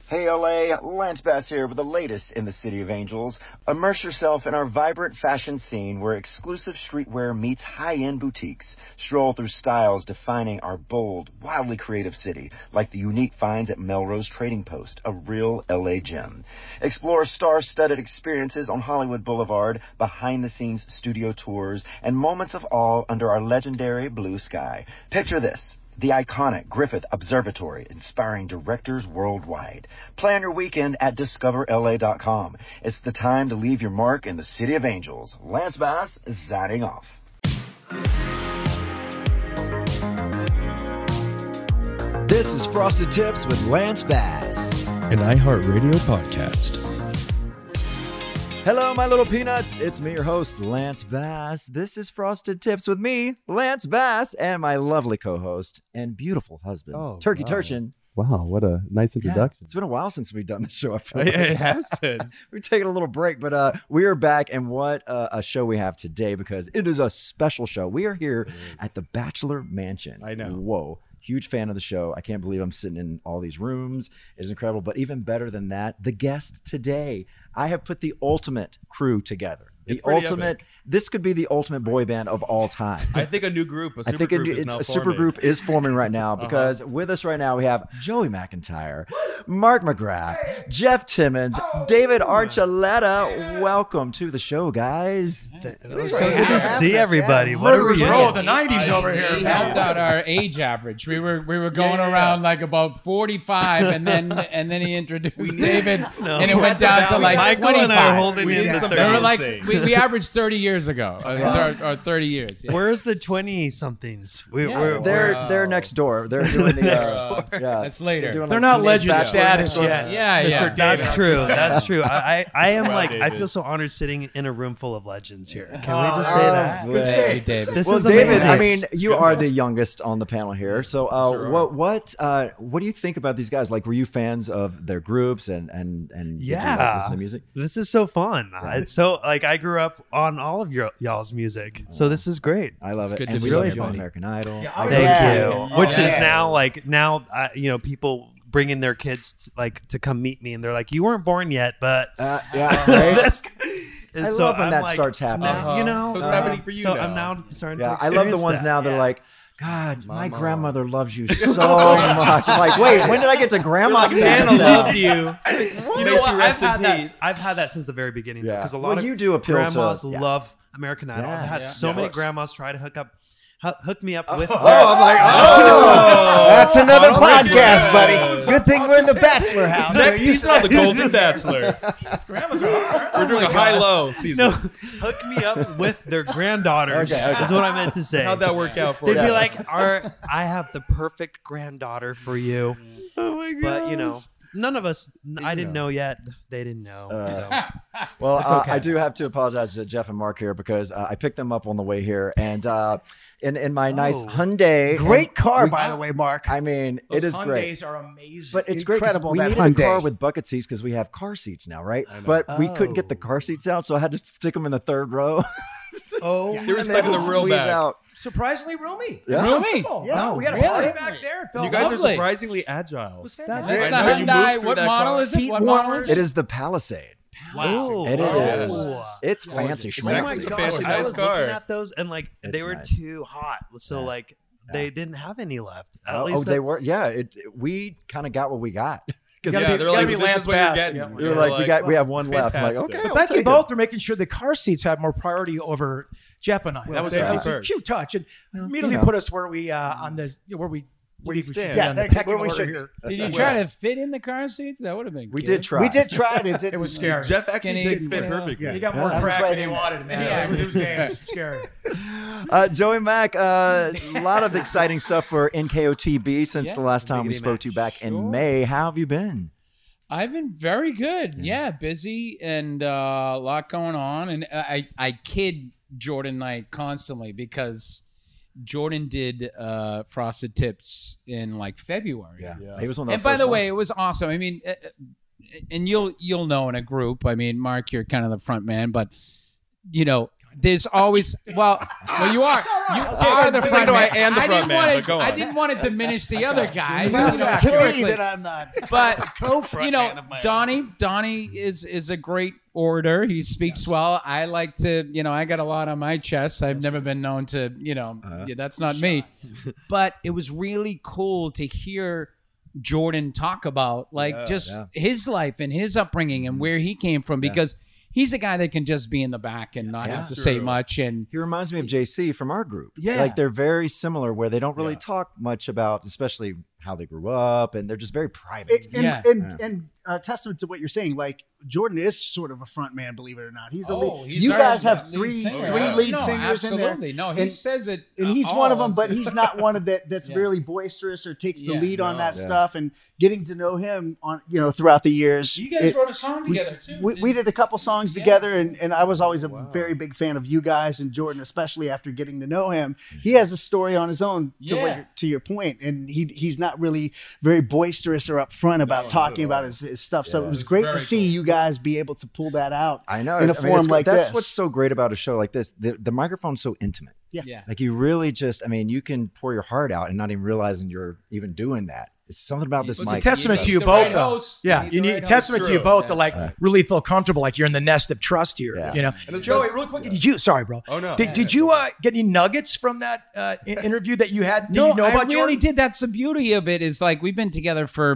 Hey LA, Lance Bass here with the latest in the City of Angels. Immerse yourself in our vibrant fashion scene where exclusive streetwear meets high-end boutiques. Stroll through styles defining our bold, wildly creative city, like the unique finds at Melrose Trading Post, a real LA gem. Explore star-studded experiences on Hollywood Boulevard, behind-the-scenes studio tours, and moments of awe under our legendary blue sky. Picture this. The iconic Griffith Observatory, inspiring directors worldwide. Plan your weekend at discoverla.com. It's the time to leave your mark in the City of Angels. Lance Bass is signing off. This is Frosted Tips with Lance Bass, an iHeartRadio podcast. Hello, my little peanuts. It's me, your host, Lance Bass. This is Frosted Tips with me, Lance Bass, and my lovely co-host and beautiful husband, Turkey Turchin. Wow, what a nice introduction. Yeah, it's been a while since we've done the show. I feel It has been. We're taking a little break, but we are back, and what a show we have today, because it is a special show. We are here at the Bachelor Mansion. I know. Whoa. Huge fan of the show. I can't believe I'm sitting in all these rooms. It is incredible. But even better than that, the guest today. I have put the ultimate crew together. The ultimate. Epic. This could be the ultimate boy band of all time. I think a new group, a super group is forming right now, because with us right now we have Joey McIntyre, Mark McGrath, Jeff Timmons, David Archuleta. Welcome to the show, guys. It's so good to see everybody. What are we doing? The 90s over here. We helped out our age average. We were going around like about 45, and then he introduced David, and it went down to like Michael 25. and I are holding in the 30s. We were like we averaged 30 years ago, or 30 years. Yeah. Where's the 20-somethings? They're next door. They're doing the next door. Yeah, that's later. They're not legend status yet. Yeah. That's true. That's true. I am I feel so honored sitting in a room full of legends here. Can we just say that? Good save, David. This well, is David, amazing. I mean, you are the youngest on the panel here. So, what do you think about these guys? Like, were you fans of their groups and did you like listen to music? This is so fun. It's so I grew up on all of y'all's music, so this is great. I love it. good And to we see love you, you on buddy. American Idol. Thank you. Which is now people bringing their kids to come meet me, and they're like, "You weren't born yet, but Right? I so love when I'm that like, starts happening. So it's happening for you So now. I'm now starting to Yeah, I experience love the ones that. now that are like, God, my grandmother loves you so much. I'm like, wait, when did I get to grandma status Nana now? loved you. You know what? rest in peace. I've had that since the very beginning. Yeah. Because a lot Well, of you do appeal to- grandmas yeah. love American Idol. Yeah. I've had so many grandmas try to hook me up with. I'm like, That's another podcast, buddy. Good thing we're in the Bachelor house. Next season on The Golden Bachelor. We're doing a high-low season. No, hook me up with their granddaughters. Okay. Is what I meant to say. How'd that work out for They'd you? be like, I have the perfect granddaughter for you. oh my God. But none of us. I didn't know yet. They didn't know. So. Well, okay. I do have to apologize to Jeff and Mark here, because I picked them up on the way here, and in my nice Hyundai. Great car, by the way, Mark. I mean, it is great. Hyundais are amazing. But it's great 'cause Incredible, we that needed a car Hyundai. with bucket seats because we have car seats now, right? But we couldn't get the car seats out, so I had to stick them in the third row. Oh, They were And stuck in the had to real squeeze back. out. surprisingly roomy. Yeah. Roomy. Yeah, we got a really? party back there. It felt You guys Lovely. are surprisingly agile. It was That's fantastic. the I know you moved Hyundai. through What that model car. is it? What model is It it? is the Palisade. Wow. And it is. Oh. It's fancy It's Oh my It's a gosh! fancy, I nice was car. looking at those, and It's they were nice. too hot. So Yeah. they didn't have any left. At Oh, least they were. Yeah, we kind of got what we got. Yeah, gotta be- they're like, gotta be this is Lance what you're Bass. getting. Yeah. We were like, we have one left. I'm like, fantastic. okay, But I'll Thank you take both it. for making sure the car seats had more priority over Jeff and I. That was a first. cute touch, and immediately you know. put us where we on the where we you should stand. be Yeah, on the that's pecking where we order should- here. Did you try to fit in the car seats? That would have been. We cute. did try. We did try it. It was scary. Jeff actually Skinny, did fit skinny. perfectly. Yeah. He got more I was crack right than he in wanted, man. Yeah. It was damn scary. Joey Mack, a lot of exciting stuff for NKOTB since the last time we Biggity spoke to you back Sure. in May. How have you been? I've been very good. Yeah, busy and a lot going on. And I kid Jordan Knight constantly because Jordan did Frosted Tips in like February. He was one of And by the way, it was awesome. I mean, and you'll know in a group. I mean, Mark, you're kind of the front man, but you know, there's always you are the front no, man. I am the front man, but go on. I didn't want to diminish the other guy. to me that I'm not. But Co-front you know, man of my Donnie is a great orator. He speaks well. I like to, I got a lot on my chest. I've never been known to, that's not me. But it was really cool to hear Jordan talk about his life and his upbringing and where he came from, because he's a guy that can just be in the back and not have to say much. And he reminds me of JC from our group. Yeah. Like they're very similar, where they don't really talk much about, especially how they grew up, and they're just very private. And testament to what you're saying, like Jordan is sort of a front man, believe it or not. He's a lead. He's You our guve have lead three singer. lead No, singers in there. absolutely. No, he says it, and he's all one of them. of But them. he's not one of that's really boisterous or takes the lead on that stuff. And getting to know him on throughout the years. You guys wrote a song together too. We did a couple songs together, and I was always a very big fan of you guys and Jordan, especially after getting to know him. He has a story on his own, to your point, and he's not really very boisterous or upfront about talking about his stuff. So it was great to see you guys be able to pull that out. I know in a form like that's this. what's so great about a show like this. The microphone's so intimate. Yeah. Like you really just, you can pour your heart out and not even realizing you're even doing that. It's something about this It's mic. a testament to you the both, right though. host. Yeah, You you need the need right testament host. to you both to True. like really feel comfortable, like you're in the nest of trust here. Yeah. Joey, real quick, did you? Sorry, bro. Oh, no. Did you get any nuggets from that interview that you had? Did No, you know about I really Jordan? did. That's the beauty of it. Is like we've been together for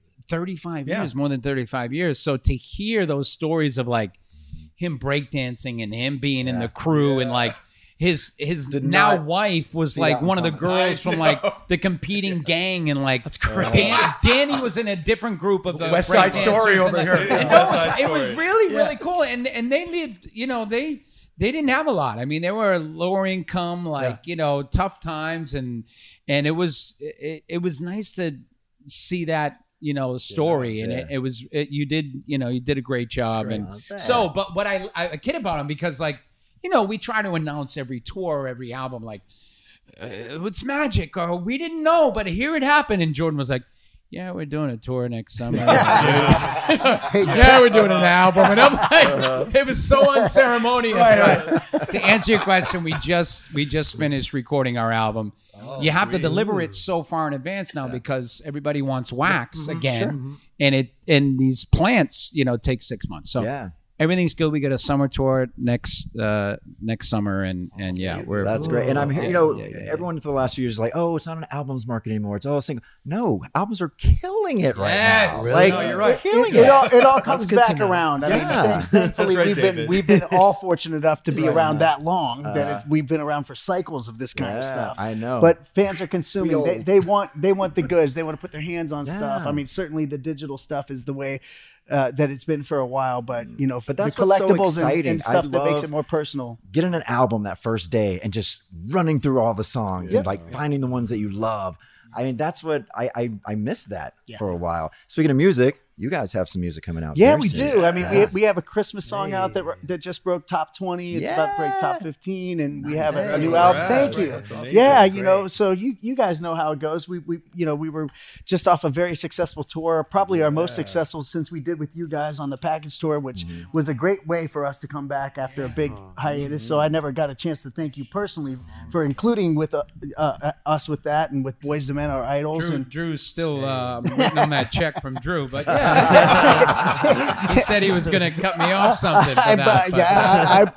35 years, more than 35 years. So to hear those stories of like him breakdancing and him being in the crew and like his now wife was like one of the girls from like the competing gang, and like Danny was in a different group of the West Side breakdancers, Story and over like- here. and West Side it was Story. really cool, and they lived, they didn't have a lot. I mean, they were lower income, tough times, and it was nice to see that story, and you did a great job, and so. But what I kid about him, because like we try to announce every tour, every album, like it's magic, or we didn't know, but here it happened, and Jordan was like, yeah, we're doing a tour next summer. Yeah, we're doing an album. And I'm like, it was so unceremonious. But to answer your question, we just finished recording our album. You have to deliver it so far in advance now because everybody wants wax again. And these plants, take 6 months. So everything's good. We got a summer tour next summer, and we're that's great. And I'm here. Everyone for the last few years is like, oh, it's not an albums market anymore. It's all a single. No, albums are killing it right now. Yes. Like, No, you're right. killing It all comes good to back know. around. I Yeah. mean, thankfully That's right, we've been all fortunate enough to be around that long Uh-huh. that we've been around for cycles of this kind of stuff. I know. But fans are consuming. They want the goods. They want to put their hands on stuff. I mean, certainly the digital stuff is the way that it's been for a while. But But the that's what's so collectibles exciting. and stuff I that makes love it more personal. getting an album that first day and just running through all the songs and like finding the ones that you love. I mean, that's what I missed that for a while. Speaking of music, you guys have some music coming out. Yeah, very we soon. do. I mean, we have a Christmas song out that just broke top 20. It's about to break top 15, and we have a new album. Thank you. That's amazing. Yeah, so you guys know how it goes. We were just off a very successful tour, probably our most successful since we did with you guys on the package tour, which was a great way for us to come back after a big hiatus. So I never got a chance to thank you personally for including with us with that, and with Boyz II Men, our idols. Drew's still waiting on that check from Drew, but he said he was going to cut me off something. For that,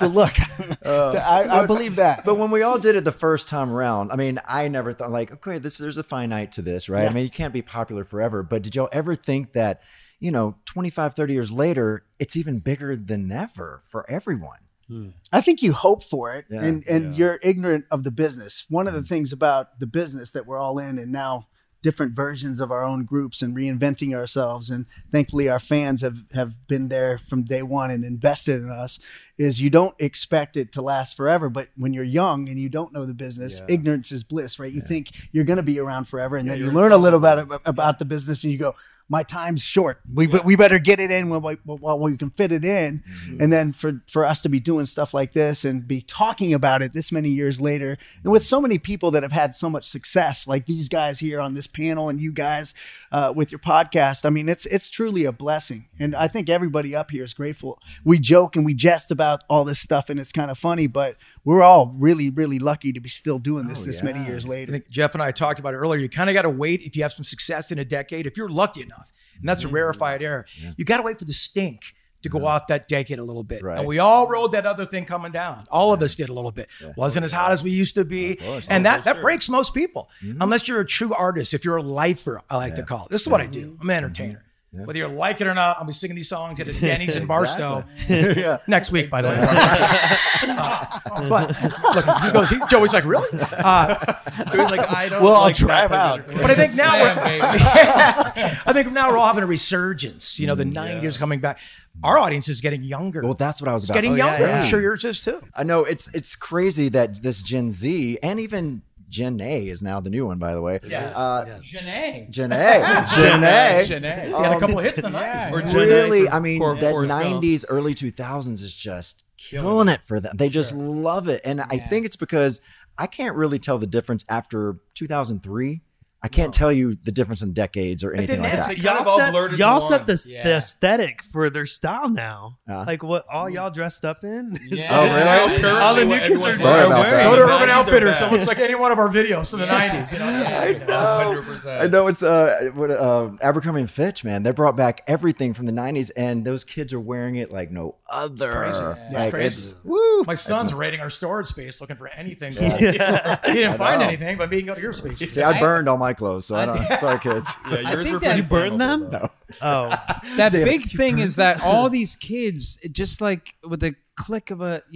I believe that. But when we all did it the first time around, I mean, I never thought like, okay, there's a finite to this, right? Yeah. I mean, you can't be popular forever. But did y'all ever think that, 25, 30 years later, it's even bigger than ever for everyone? I think you hope for it, Yeah. and you're ignorant of the business. One of the things about the business that we're all in, and now different versions of our own groups and reinventing ourselves, and thankfully our fans have been there from day one and invested in us, is you don't expect it to last forever. But when you're young and you don't know the business, ignorance is bliss, right? You think you're going to be around forever, and then you learn a little about the business and you go, my time's short. We better get it in while we can fit it in. And then for us to be doing stuff like this and be talking about it this many years later, and with so many people that have had so much success, like these guys here on this panel and you guys with your podcast, I mean, it's truly a blessing. And I think everybody up here is grateful. We joke and we jest about all this stuff, and it's kind of funny, but we're all really, really lucky to be still doing this many years I later. think Jeff and I talked about it earlier. You kind of got to wait if you have some success in a decade, if you're lucky enough, and that's a rarefied air. You got to wait for the stink to go off that decade a little bit. Right. And we all rode that other thing coming down. All of us did a little bit. Wasn't as hot as we used to be. And that breaks most people, unless you're a true artist. If you're a lifer, I like to call it. This is what I do. I'm an entertainer. Whether you like it or not, I'll be singing these songs at Denny's in Barstow next week, by the way. But look, Joey's like, really? Joey's like, I don't. Well, I'll like drive that out. But I think now I think now we're all having a resurgence. You know, the 90s coming back. Our audience is getting younger. Well, that's what I was It's about getting to younger. say. I'm sure yours is too. I know it's crazy that this Gen Z and even Gen A is now the new one, by the way. Janae. Gen A. Gen A. Janae. He had a couple of hits in the 90s. Or Gen A Really, for I mean, Forrest that Gump. 90s, early 2000s is just killing it for them. They just love it. And I think it's because I can't really tell the difference after 2003. I can't tell you the difference in decades or anything like that. Y'all set the aesthetic for their style now. Yeah. Like what all y'all dressed up in. Yeah. Oh, really? All the new kids are Sorry about wearing. that. Go to The Urban 90s are Outfitters. bad. It looks like any one of our videos from the 90s. You know? 100%. I know it's Abercrombie and Fitch, man. They brought back everything from the 90s, and those kids are wearing it like no other. crazy. Like, crazy. woo. My son's raiding our storage space looking for anything. He didn't find anything, but he can go to your space. See, I burned all my clothes, so I don't. Sorry, kids. Yeah, yours think were that- pretty You burned flammable, them? though. Oh, That Damn, big you thing burned is that all these kids, just like with the click of a,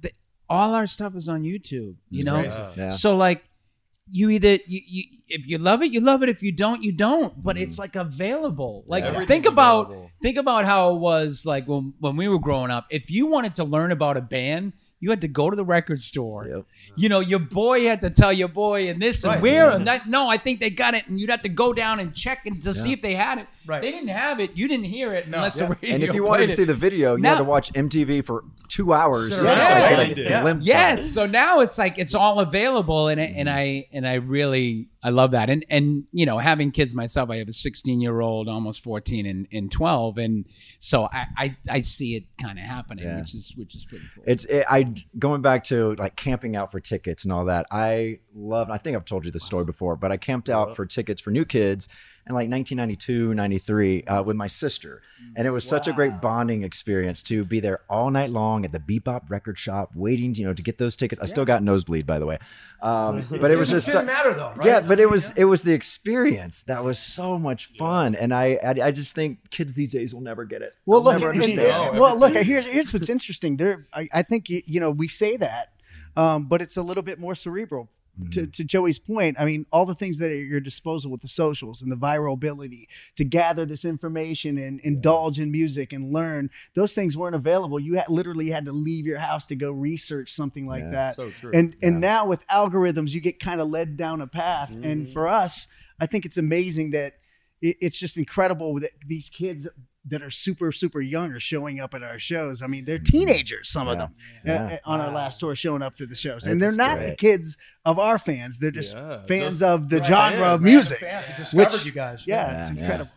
all our stuff is on YouTube, you know? Yeah. So like you either, you if you love it, you love it. If you don't, you don't, but it's like available. Like Everything's think about available. how it was like when we were growing up. If you wanted to learn about a band, you had to go to the record store. Yep. Your boy had to tell your boy and this and where and that. No, I think they got it, and you'd have to go down and check and to see if they had it. Right. They didn't have it. You didn't hear it unless the radio And if you wanted to played see it. the video, you Now- had to watch MTV for 2 hours Sure. just to Yeah. like, get a glimpse. Yes. Of it. So now it's like it's all available, and I really love that. And having kids myself, I have a 16-year-old, almost 14, and 12, and so I see it kind of happening, which is pretty cool. Going back to like camping out for tickets and all that. I think I've told you this story before, but I camped out for tickets for new kids in like 1992, 93 with my sister. And it was such a great bonding experience to be there all night long at the Bebop record shop waiting, to get those tickets. I still got nosebleed, by the way. But it was just didn't matter though, right? Yeah, but it was the experience that was so much fun. And I just think kids these days will never get it. Well, They'll look, never and- understand. here's what's interesting. I think we say that, but it's a little bit more cerebral. To Joey's point, I mean, all the things that are at your disposal with the socials and the viral ability to gather this information and indulge in music and learn, those things weren't available. You literally had to leave your house to go research something like that. so true. And now with algorithms, you get kind of led down a path. And for us, I think it's amazing that it's just incredible that these kids that are super, super young are showing up at our shows. I mean, they're teenagers, some of them, on our last tour showing up to the shows. And they're not the kids of our fans. They're just fans of the genre of music. Fans that discovered Which- you guys. Yeah, it's incredible.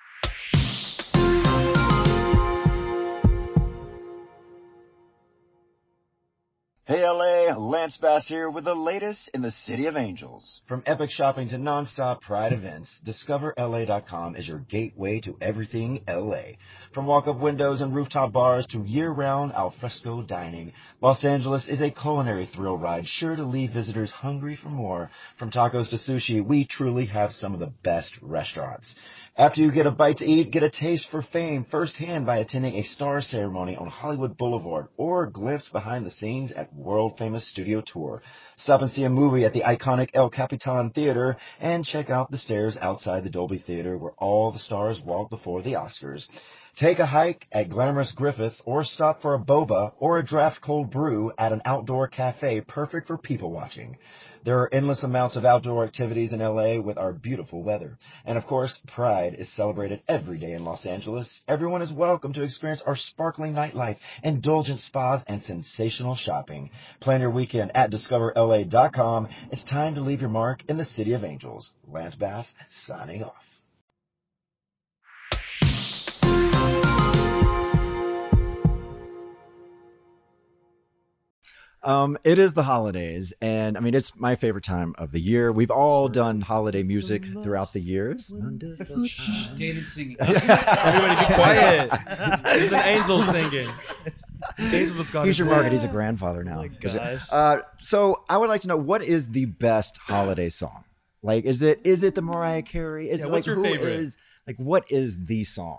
Hey LA, Lance Bass here with the latest in the City of Angels. From epic shopping to non-stop Pride events, DiscoverLA.com is your gateway to everything LA. From walk-up windows and rooftop bars to year-round alfresco dining, Los Angeles is a culinary thrill ride sure to leave visitors hungry for more. From tacos to sushi, we truly have some of the best restaurants. After you get a bite to eat, get a taste for fame firsthand by attending a star ceremony on Hollywood Boulevard or glimpse behind the scenes at world-famous studio tour. Stop and see a movie at the iconic El Capitan Theater and check out the stairs outside the Dolby Theater where all the stars walk before the Oscars. Take a hike at glamorous Griffith or stop for a boba or a draft cold brew at an outdoor cafe perfect for people watching. There are endless amounts of outdoor activities in LA with our beautiful weather. And of course, Pride is celebrated every day in Los Angeles. Everyone is welcome to experience our sparkling nightlife, indulgent spas, and sensational shopping. Plan your weekend at discoverla.com. It's time to leave your mark in the City of Angels. Lance Bass, signing off. It is the holidays, and I mean, it's my favorite time of the year. We've all done holiday music throughout the years. David singing. Everybody be quiet. There's an angel singing. He's your market. He's a grandfather now. So I would like to know, what is the best holiday song? Like, is it the Mariah Carey? Is it what's like, your who favorite? What is the song?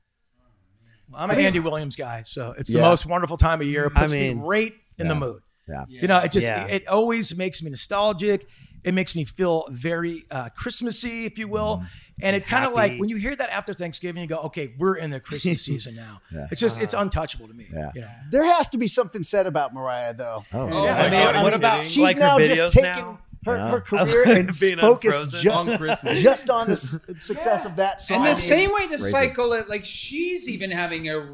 I'm an Andy Williams guy, so it's the most wonderful time of year. It puts me right in the mood. Yeah. You know, it always makes me nostalgic. It makes me feel very Christmassy, if you will. And it kind of like when you hear that after Thanksgiving, you go, okay, we're in the Christmas season now. It's just, it's untouchable to me. Yeah. You know? There has to be something said about Mariah, though. What about She's like now her just videos taking now? her career and Being focused unfrozen. just on the success of that song. And the I mean, same it's way the crazy. cycle, like she's even having a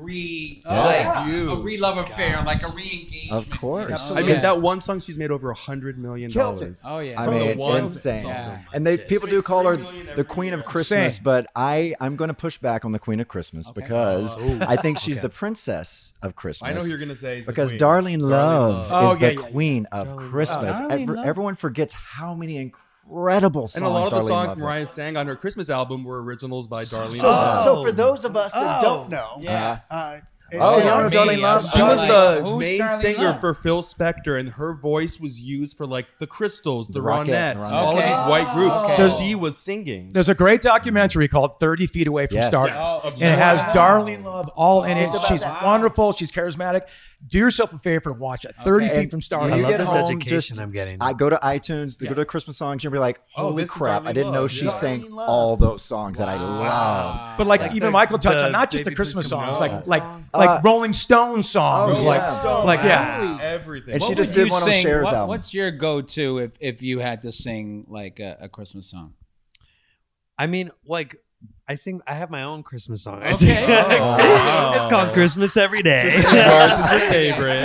Huge. re-love affair, like a re-engagement. Of course. I mean, that one song she's made over $100 million. Kills it. Oh yeah. I mean, one insane. song. And people do call her the Queen of Christmas, Same. but I'm going to push back on the Queen of Christmas because I think she's the Princess of Christmas. I know who you're going to say. is the Because queen. Darlene Love Oh, is yeah, the yeah, yeah. Queen of Christmas. Darlene Love. Everyone forgets how many incredible songs And a lot of the Darlene songs Love Mariah sang on her Christmas album were originals by Darlene. So for those of us that don't know, Yeah. you don't know Darlene Love? She was the Who's main Darlene singer Love? for Phil Spector, and her voice was used for like the Crystals, the Rockette, Ronettes, the all of Ronettes. these white groups. Okay. She was singing. There's a great documentary called 30 Feet Away from Yes. Stardom. Yes. And it has Darlene Love all in it. It's about She's that. wonderful. She's charismatic. Do yourself a favor and watch it. 30 And Feet from Stardom. when you I love get this home, education just I'm getting. I go to iTunes, go to Christmas songs, you'll be like, holy this is crap, I Darlene didn't know Love. she Yeah. sang Darlene Love. all those songs that I love. But like even Michael touched the on not just the Baby Christmas Please Come songs, Home like Rolling Stones songs, Oh, like yeah. Everything. And she What just would did you one on sing- Cher's what- album. What's your go-to if you had to sing like a Christmas song? I mean, like I have my own Christmas song. I Okay. sing. wow. It's called Christmas Every Day. Yours is your favorite.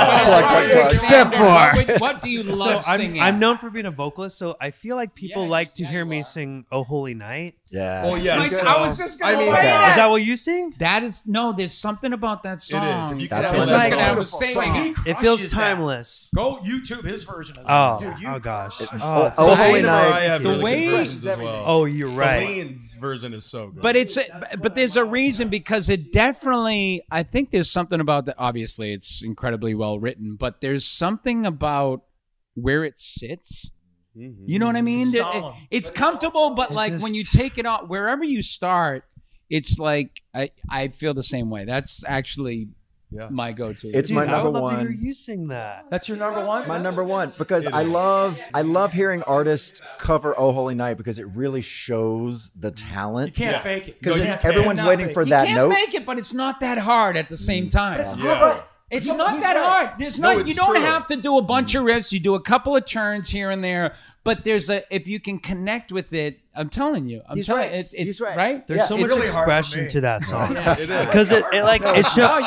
Except for- What do you love So singing? I'm known for being a vocalist, so I feel like people Yeah, like to yeah, hear you me are. sing "Oh Holy Night." Yeah. Oh, yeah. Like, I was just gonna I mean, say Is that what you sing? That is no. There's something about that song. It is. If you That's can one have that's a like- song. I was saying, like, It feels timeless. Go YouTube his version of that. Oh, Dude, you oh gosh. crush it. Oh, Oh, Holy Celine and Night. Mariah have The really way- good versions as well. oh, you're right. Celine's version is so good. but but there's a reason, because it definitely. I think there's something about that. Obviously, it's incredibly well written, but there's something about where it sits. You know what I mean? It's solemn. It's comfortable, but like when you take it off, wherever you start, it's like I feel the same way. That's actually my go-to. It's Dude, my I number would love to hear one. you sing that. That's your number one? My number one, because I love hearing artists cover "Oh Holy Night" because it really shows the talent. You can't fake it. Because You can't everyone's fake it. waiting for you that can't note. make it, but it's not that hard at the same time. Yeah. It's not he's that right. hard. There's not. it's You don't true. have to do a bunch of riffs. You do a couple of turns here and there, but if you can connect with it. I'm telling you. He's telling right. It's He's right. right. There's Yeah, so it's much really hard for expression me. to that song It is. because it like it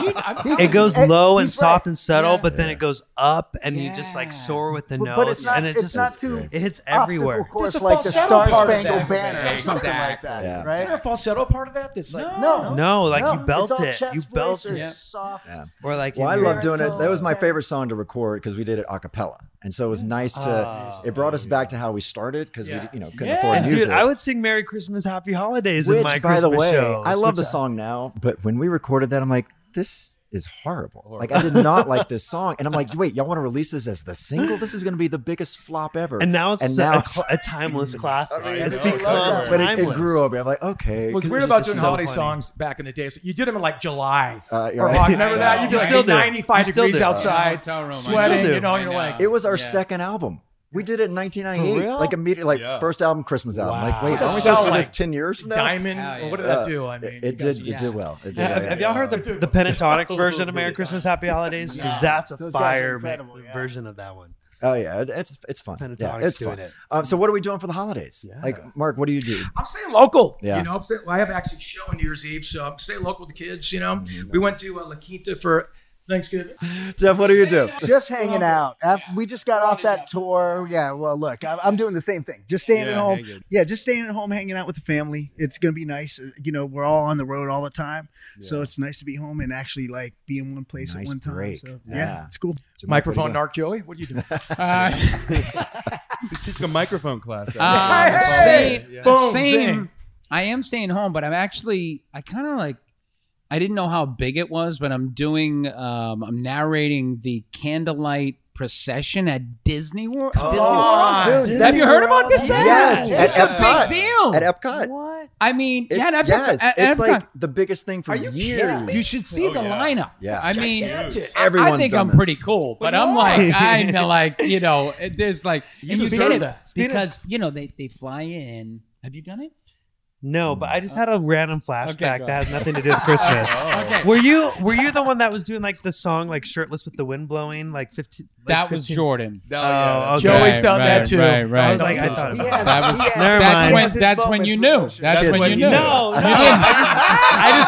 I'm it goes And low and he's soft right. and subtle, Yeah. but then it goes up and you just like Yeah. soar with the notes, But it's not. and it It's just not too. it hits obstacle everywhere. course There's a like the falsetto Star part of Spangled that. Banner or something like Exactly. that, Yeah. Is there a right? falsetto part of that? That's like No, like you belt it's all it. chest You belt voice or it. soft. Yeah. Or like Well, I in your- love doing it. That was my Baritone, favorite song to record because we did it a cappella, and so it was nice to. It brought us back to how we started because we, couldn't afford And music. dude, I would sing "Merry Christmas, Happy Holidays" in Which, my by Christmas the way, shows. I love the which song now, but when we recorded that, I'm like, this is horrible. Like, I did not like this song, and I'm like, wait, y'all want to release this as the single? This is going to be the biggest flop ever. And now it's, it's a timeless classic. It's know. become but timeless. it grew over. I'm like, okay. What's 'cause weird it was about just doing so holiday funny. songs back in the day is you did them in like July you're or right. August. Remember that? You'd be You still like do. 95 You still degrees do. outside, Hotel room. I sweating, still do. you know, and you're I know. like, It was our Yeah. second album. We did it in 1998, For real? like immediately, like Yeah. first album, Christmas album. Like, wait, Wow. aren't we Sell supposed to do like this 10 years from now? Diamond. Hell yeah. What did that do? I mean, it did well. It did. Have y'all heard the Pentatonics version of "Merry Christmas, Happy Holidays"? Because that's a Those guys are fire incredible, yeah. version of that one. Oh yeah, it's fun. Yeah, it's doing fun. it. So what are we doing for the holidays? Like Mark, what do you do? I'm staying local. Yeah. You know, I have actually a show on New Year's Eve, so I'm staying local with the kids. You know, we went to La Quinta for Thanksgiving. Jeff, what do you do? Just hanging out. We just got off that tour. Yeah, well, look, I'm doing the same thing. Just staying at home. Yeah, just staying at home, hanging out with the family. It's going to be nice. You know, we're all on the road all the time. So it's nice to be home and actually like be in one place at one time. break. So, yeah, it's cool. Microphone narc Joey, what are you doing? He's teaching a microphone class. Same. I am staying home, but I kind of like, I didn't know how big it was, but I'm narrating the candlelight procession at Disney World. Dude, Have you heard about this thing? Yes, It's at a Epcot. big deal. At Epcot. What? I mean, It's, at Epcot. yes, at it's Epcot. like the biggest thing for years. You should see the lineup. Yeah. I mean, Everyone's I think done I'm this. pretty cool, but I'm like, you know, there's like, and you deserve get it that. because you know they fly in. Have you done it? No, but I just had a random flashback go that has nothing to do with Christmas. Okay. Were you the one that was doing like the song like shirtless with the wind blowing like 15? Like That was 15? Jordan. Oh, okay. Joey's done that too. Right. I was like, I thought He about has- that. That was he has- Never that's mind. when has his that's when moments you with knew. those That's shirts. when you knew. No, You no. didn't. I just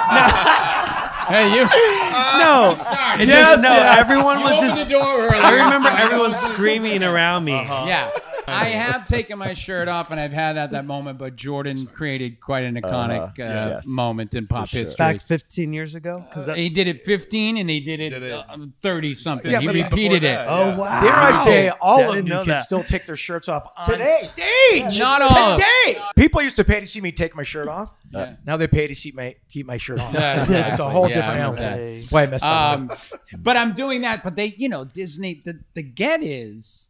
Hey, you. no. Sorry. It Yes, just, no, yes. everyone was Open just. the door early. I remember So everyone know- screaming around me. Yeah. I have taken my shirt off and I've had at that moment, but Jordan created quite an iconic yes. moment in pop sure. history. Back 15 years ago. 'Cause that's- He did it 15 and he did it 30 something. Yeah, He but repeated before it. that, Oh wow! Dare I say, all See, I of didn't you know can that. still take their shirts off on Today. stage. Not all. Today. People used to pay to see me take my shirt off. Yeah. Now they pay to keep my shirt on. Yeah, It's a exactly. whole Yeah, different I animal. remember that. That's why I messed up. But I'm doing that. But they, you know, Disney, the get is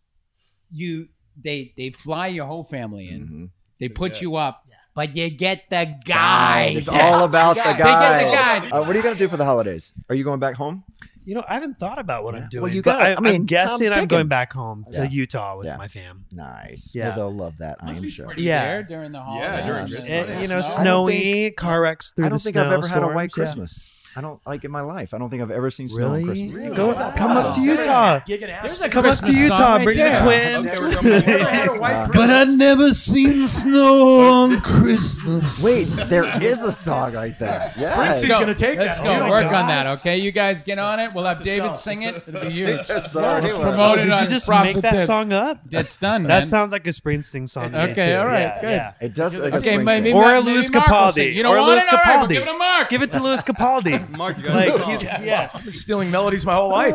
they fly your whole family in. They put you up, but you get the guide. It's all about the They guy. get the guide. What are you gonna do for the holidays? Are you going back home? You know, I haven't thought about what I'm doing. Well, you but gotta- I mean, I'm guessing Tom's I'm going ticking. back home to Yeah. Utah with Yeah. my fam. Nice. Yeah. Well, they'll love that. I Must am be sure. pretty Yeah. there during the holidays. during And, Christmas. You know, snow. snowy car wrecks through I don't the think snow. I've ever had a white storms, yeah. Christmas. I don't like in my life. I don't think I've ever seen snow on Really? Christmas. Go come up to Utah. There's a Come up to Christmas Utah. song right Bring there. the twins. But I never seen snow on Christmas. Wait, there is a song right there. Yeah. Springsteen's Go. gonna take Let's that. go. Oh my Work God. on that, okay? You guys get on it. We'll have to David sell. sing it. It'll be huge. Sorry. Promote it Did on you just Frosted make that Tips. song up? It's done, That man. sounds like a Springsteen song. to me, Okay, too. all right, Yeah, good. yeah. It does. Like Okay, a maybe Springsteen. Or Mark- a Louis maybe Mark will Capaldi. sing. You don't Or want Louis it? All right, we'll Capaldi. give it a Mark. Give it to Louis Capaldi. Mark, you Like, got he's- yeah. I've been stealing melodies my whole life.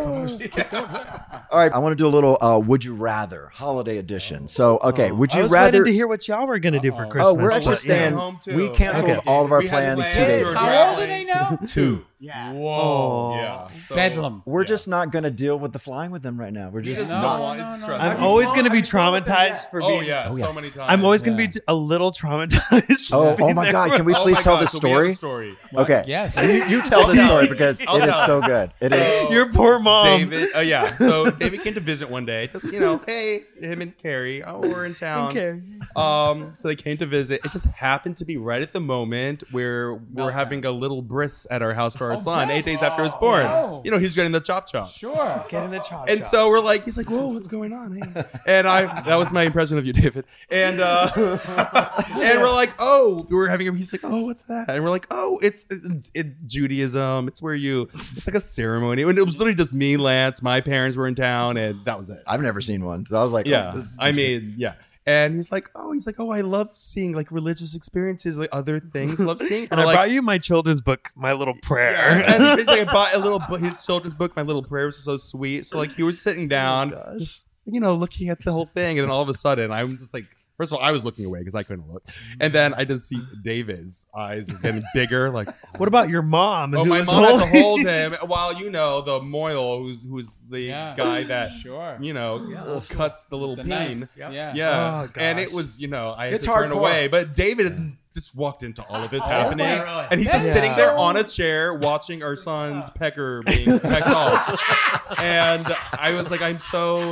All right, I want to do a little "Would You Rather" holiday edition. So, okay, would I you was rather? waiting to hear what y'all were gonna do for Christmas. Oh, we're actually but, staying. yeah. home, too. We canceled Okay. all of our We had plans 2 plans. days We were ago. How old are they now? 2. Yeah. Whoa. Yeah. So, Bedlam. We're just not going to deal with the flying with them right now. We're You just just No, don't no, want no, it's no. stressful. I'm always going to be traumatized for Oh being. yeah, Oh, so yes. many times. I'm always going to Yeah. be a little traumatized. for Oh being my there. God! Can we Oh please my tell God, the so we have a story? story. Okay. Yes. You tell this story because I'll it is tell. so good. It is. Your poor mom. David, yeah. So David came to visit one day. Just, hey, him and Carrie. Oh, we're in town. Okay. So they came to visit. It just happened to be right at the moment where we're having a little bris at our house for our son, 8 days after he was born. Oh. He's getting the chop chop. Sure. Get in the chop. And so we're like, he's like, whoa, what's going on? Hey. And that was my impression of you, David. And and we're like, oh, we're having he's like, oh, what's that? And we're like, oh, it's Judaism. It's where it's like a ceremony. And it was literally just me, Lance, my parents were in town, and that was it. I've never seen one, so I was like, Yeah. oh, this is- I mean, yeah. And he's like, oh, I love seeing like religious experiences, like other things. Love seeing. And I brought you my children's book, My Little Prayer. And basically, I bought a little book, his children's book, My Little Prayer, which is so sweet. So like, he was sitting down, just looking at the whole thing, and then all of a sudden, I'm just like, first of all, I was looking away because I couldn't look, and then I just see David's eyes is getting bigger. Like, What about your mom? oh, who my was mom had to holding- hold him while the Moyle, who's the guy that Sure. cuts the little The peen. knife. Yeah. Yeah, Oh, and gosh. it was I had It's to turn hardcore. away, but David just walked into all of this happening, my- and he's just sitting there on a chair watching our son's pecker being pecked off, and I was like, I'm so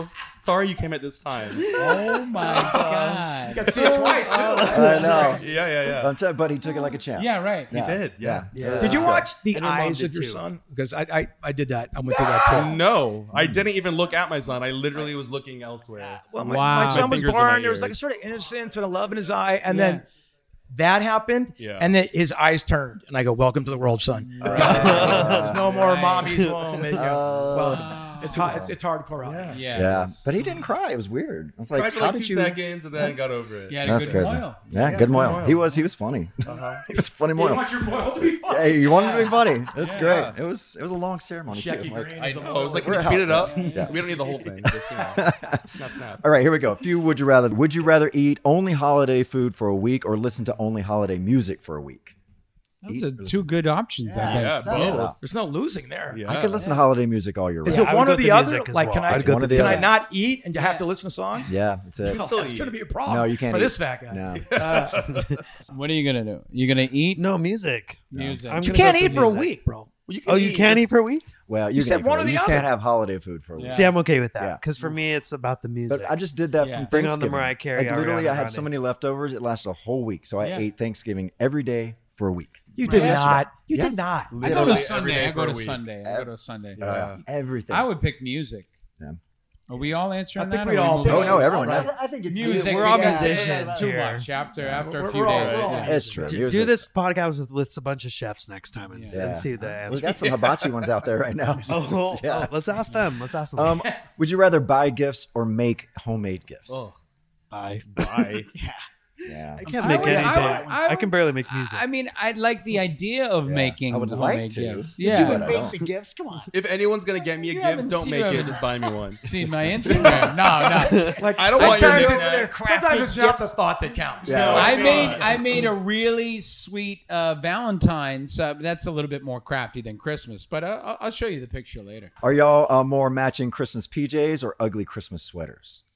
Sorry you came at this time. Oh my god. You got to see it twice. Too. I know. Yeah. But he took it like a champ. Yeah, right. He did. Yeah. Did you watch The And your mom Eyes did of Your too. Son? Because I did that. I went through that too. No, I didn't even look at my son. I literally was looking elsewhere. Well, Wow. my son was My fingers in my born. There was like a ears. sort of innocence and a love in his eye, and Yeah. then that happened, Yeah. and then his eyes turned, and I go, "Welcome to the world, son." There's no more Right. mommy's home. And, well, it's hard. It's hardcore out there. Yeah, but he didn't cry. It was weird. I was like, Tried for how like did 2 you? seconds and then got over it. You had a That's good crazy. moil. Yeah, good good moil. moil. He was funny. He was funny moil. want your boil to be fun. Hey, you wanted to be funny. That's Yeah. great. It was a long ceremony too. Jackie Like- Green I is the know. I was like, can We're you speed out. it up? Yeah. We don't need the whole thing. Just, snap, snap. All right, here we go. A few would you rather. Would you rather eat only holiday food for a week or listen to only holiday music for a week? Those are two good options, I Yeah, guess. both. There's no losing there. Yeah. I could listen to holiday music all year round. Is Yeah, it I one would or go the to other? music as Like, well. can I'd I go to the can I other. not eat and have to listen to a song? Yeah, it's it. Oh, that's going to be a problem. No, you can't for eat. this fat guy. No. What are you gonna do? You gonna eat No music. music? I'm You gonna can't go to eat for a music. week, bro. Oh, you can't eat for a week? Well, you, You can said eat for one it. or the You just other. can't have holiday food for a week. Yeah. See, I'm okay with that Yeah. because for me, it's about the music. But I just did that Yeah. from Bring on the Thanksgiving. Mariah Carey, Like literally, Ariana I had so Grande. many leftovers. It lasted a whole week, so I Yeah. ate Thanksgiving every day for a week. You did Yes. not. You Yes. did not. I go Literally to every Sunday. day I for go a to week. Sunday. I go to Sunday. Yeah. Everything. I would pick music. Yeah. Are we all answering I think that? we or all- moving Oh on? no, everyone. I think it's Music. We're all because musicians it's too here. much after a we're few all- days. we're all- Yeah. It's true. Do Music. this podcast with a bunch of chefs next time and, Yeah. and see the We answer. got some hibachi ones out there right now. Yeah. Let's ask them. Would you rather buy gifts or make homemade gifts? Bye. Bye. Yeah. I can't I make would- anything. I I would- can barely make music. I mean, I'd like the idea of making I would like homemade to. gifts. Would Yeah. you But I make don't. the gifts. Come on. If anyone's gonna get me a You gift, haven't- don't you make it. haven't- Just buy me one. See my Instagram? No. Like, I don't want your sometimes doing it's that. sometimes it's not the thought that counts. Yeah. No, I made a really sweet Valentine's. That's a little bit more crafty than Christmas, but I'll show you the picture later. Are y'all more matching Christmas PJs or ugly Christmas sweaters?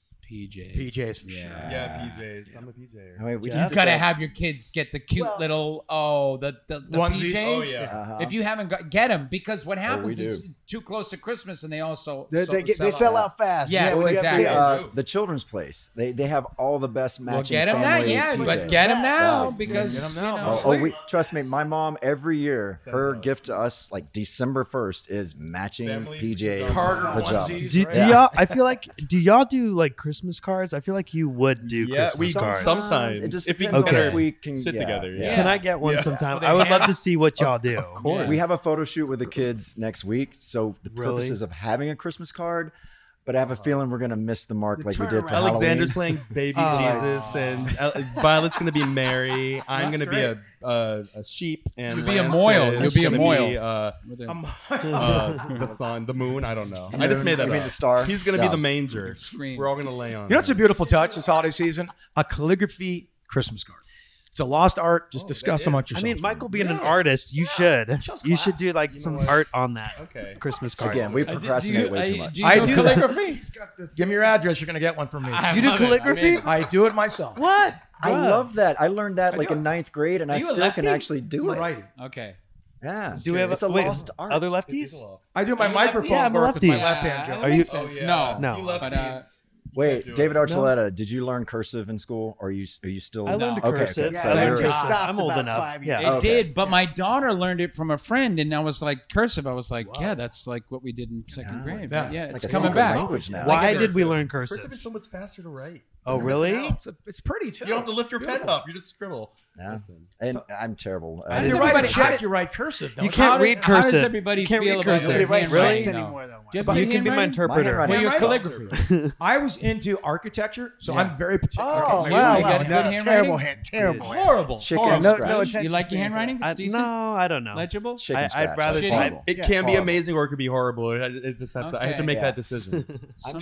PJs for sure. Yeah, PJs. I'm a PJ. I mean, we You just did gotta that. have your kids get the cute little the Onesies? PJs. Oh, yeah. Uh-huh. If you haven't get them, because what happens we is do. too close to Christmas, and they also They sell out fast. Yes, we Well, got it's exactly. the children's place. They have all the best Well, matching get them now, family yeah, PJs. but get them now Yeah. because Get 'em now. you know, Oh, we trust me. My mom every year, her gift to us, like December 1st, is matching Family PJs, Carter pajama. onesies, Do, right? do y'all? I feel like. Do y'all do like Christmas cards? I feel like you would do Yeah, Christmas we cards. sometimes. It just if we depends can on Okay. if we can sit yeah, together. Yeah. Can I get one Yeah. sometime? I would love to see what y'all do. Of course. We have a photo shoot with the kids next week, so the Really? purposes of having a Christmas card. But I have a feeling we're gonna miss the mark like we did for turnaround. Alexander's Halloween. playing Baby Oh. Jesus, and Violet's gonna be Mary. I'm That's gonna be a sheep, and You'll be a Lance moil. is You'll be a gonna moil. be, with a the sun, the moon. I don't know. I just moon? made that You mean up. the star? He's gonna Yeah. be the manger. Screen. We're all gonna lay on. You know what's a beautiful touch this holiday season? A calligraphy Christmas card. It's a lost art. Just discuss amongst I yourselves. mean, Michael being an artist, you should. You should do like some art on that Okay. Christmas card. Again, we procrastinate way too much. Do you I do do calligraphy? give me your address. You're going to get one from me. I You do love it. calligraphy? I do it myself. What? I love that. I learned that like do in it. ninth grade, and I you a still can lefty? actually do You're it. righty. Okay. Yeah. Do we have it's a wait, lost art. other lefties? I do my Are you microphone lefty? Yeah, I'm a work with my lefty. left hand, Joe. Are you- Oh, yeah. No. No. You But, lefties. Wait, do it. David Archuleta, did you learn cursive in school? Or are you still? I learned No. Okay, cursive. okay. Yeah, So that you're- just stopped I'm old about enough. 5 Yeah. years. It Okay. did, but my daughter learned it from a friend, and I was like cursive. I was like, yeah, that's like what we did in second grade. Yeah. But yeah, It's it's, like a coming secret back. language now. Why Like did we cursive. learn Cursive cursive? is so much faster to write. Oh, really? It's pretty, too. You don't have to lift your pen up. You just scribble. Yeah. Listen. And I'm terrible. How If does you everybody- write a check, you write cursive. Don't You can't How read How does cursive. everybody You can't feel read about cursive. your Nobody writes handwriting checks now? anymore, though. Do you have You good can be my handwriting? My interpreter. handwriting Well, your sucks. calligraphy. I was into architecture, so Yeah. I'm very particular. Oh, You wow, really wow. got good No, handwriting? terrible. Horrible. Chicken horrible. scratch. No You attention like your span. handwriting? It's decent. No, I don't know. Legible? Chicken I'd scratch. rather That's type. horrible. It Yeah. can be Horrible. amazing or it could be horrible. I just have to. I have to Okay. make Yeah. that decision.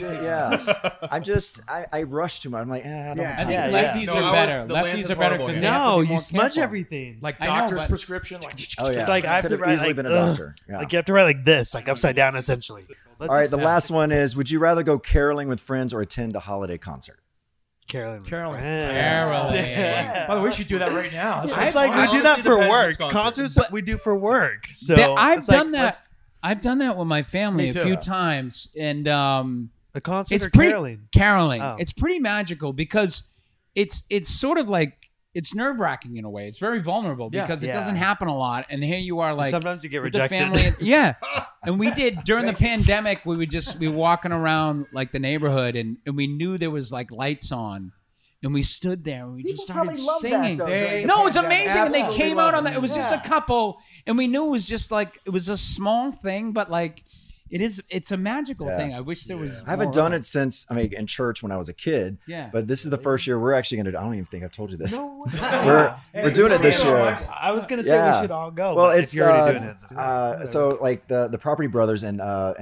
I rush too much. I'm like, I don't Yeah. have time I to think do that. lefties No, are ours- better. the Lance Lefties is are better horrible because No, you more smudge careful. everything. Like I know, doctor's but- prescription. Like, Oh yeah. It's like I have Could to write easily like been a doctor. Yeah. like you have to write like this, like upside down, essentially. Let's All right, just the last one is: would you rather go caroling with friends or attend a holiday concert? Carolyn. Carolyn. Carolyn. By the way, we should do that right now. That's It's like fun. we do that Honestly, for depends work. which concert. Concerts we do for work. So I've it's like, done that. I've done that with my family Me a too. few times, and A concert It's or pretty caroling? caroling. Oh. It's pretty magical because it's sort of like it's nerve wracking in a way. It's very vulnerable because it Yeah. doesn't happen a lot. And here you are, like sometimes you get with the rejected. family. Yeah, and we did during the pandemic. We would just be walking around like the neighborhood, and we knew there was like lights on. And we stood there and we People just started probably love that, singing. though, during the No, it's pandemic. amazing. And they Absolutely came love out on it. that. It was just a couple, and we knew it was just like it was a small thing, but like it's a magical thing. I wish there was. I haven't more done of it since, I mean, in church when I was a kid. Yeah. But this is the first year we're actually going to, I don't even think I've told you this. No. We're doing it this year. I was gonna say we should all go. Well, but it's if you're already doing it. let's do it. so like the Property Brothers and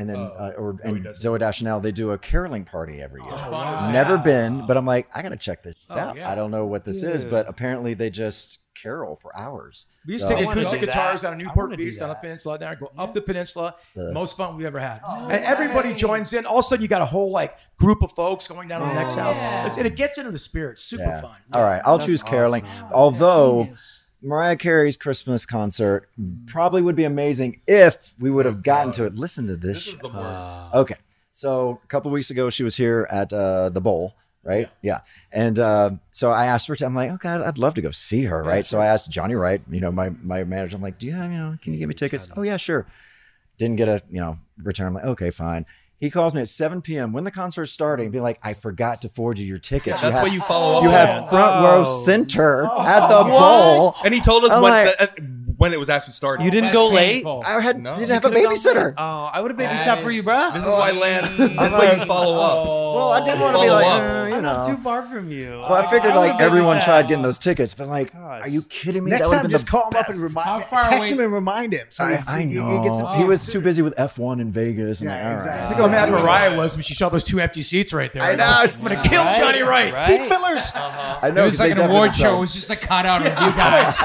Zoe Deschanel, they do a caroling party every year. Never been, but I'm like, I gotta check this out. yeah. I don't know what this is, but apparently they just carol for hours. We used So- to take wanna acoustic do that. guitars down of I Newport wanna do Beach, down the that. peninsula, down go up the peninsula. Most fun we've ever had. And everybody joins in. All of a sudden, you got a whole like group of folks going down to the next house, and it gets into the spirit. Super Yeah. fun. All right, I'll choose caroling. Although Mariah Carey's Christmas concert probably would be amazing if we would have gotten to it. Listen to this. This is the worst. Okay, so a couple weeks ago, she was here at the Bowl, right? Yeah. And so I asked her to, I'm like, okay, I'd love to go see her, right? So I asked Johnny Wright, my manager, I'm like, do you have, can you get me tickets? Oh, yeah, sure. Didn't get a, return. I'm like, okay, fine. He calls me at 7 p.m. when the concert's starting and be like, I forgot to forward you your tickets. That's why you follow up. You with have him. front row center at the Bowl. And he told us I'm like- when it was actually starting. You didn't That's go late. painful. I No. didn't have a babysitter. Oh, I would have babysat for you, bro. This is why Lance. That's why you follow up. Well, I didn't want to be Follow like, up. I'm not too far from you. Well, I figured would like everyone babysat. tried getting those tickets, but like, Gosh. are you kidding me? Next That would've time, been just the call him up best. and How remind, far text away- him and remind him. So I he know. gets some- He was too busy with F1 in Vegas. And Yeah, like, all exactly. right. Think how mad Mariah was when she saw those two empty seats right there. I know. I'm gonna kill Johnny Wright. Right. Seat fillers. I It know. was 'cause like they an definitely award show. It sell- was just a cutout of you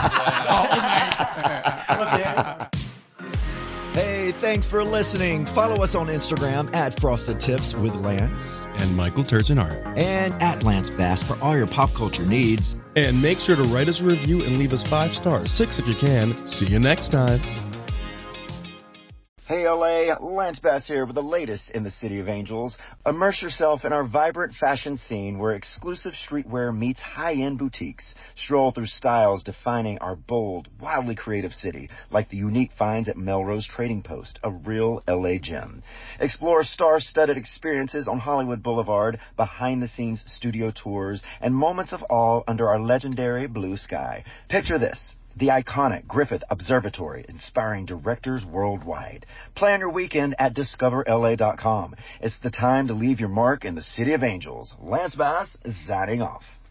guys. Hey, thanks for listening. Follow us on Instagram at Frosted Tips with Lance And Michael Turgeon and at Lance Bass for all your pop culture needs. And make sure to write us a review and leave us 5 stars, 6 if you can. See you next time. Hey LA, Lance Bass here with the latest in the City of Angels. Immerse yourself in our vibrant fashion scene where exclusive streetwear meets high-end boutiques. Stroll through styles defining our bold, wildly creative city, like the unique finds at Melrose Trading Post, a real LA gem. Explore star-studded experiences on Hollywood Boulevard, behind-the-scenes studio tours, and moments of awe under our legendary blue sky. Picture this. The iconic Griffith Observatory, inspiring directors worldwide. Plan your weekend at discoverla.com. It's the time to leave your mark in the City of Angels. Lance Bass, signing off.